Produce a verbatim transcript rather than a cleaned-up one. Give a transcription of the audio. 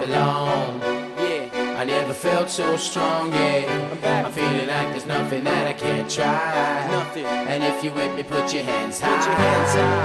belong. Yeah, I never felt so strong, yeah. I'm back. I'm feeling like there's nothing that I can't try. Nothing. And if you with me, put your hands high. Put your hands high.